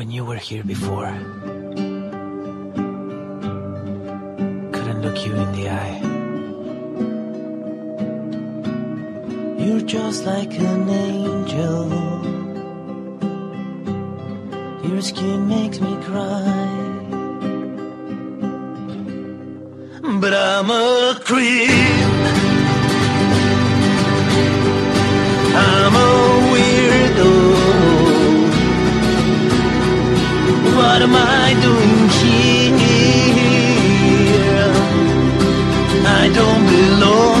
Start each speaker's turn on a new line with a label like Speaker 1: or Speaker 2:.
Speaker 1: when you were here before. Couldn't look you in the eye. You're just like an angel. Your skin makes me cry. But I'm a creep. I'm a weirdo. What am I doing here? I don't belong.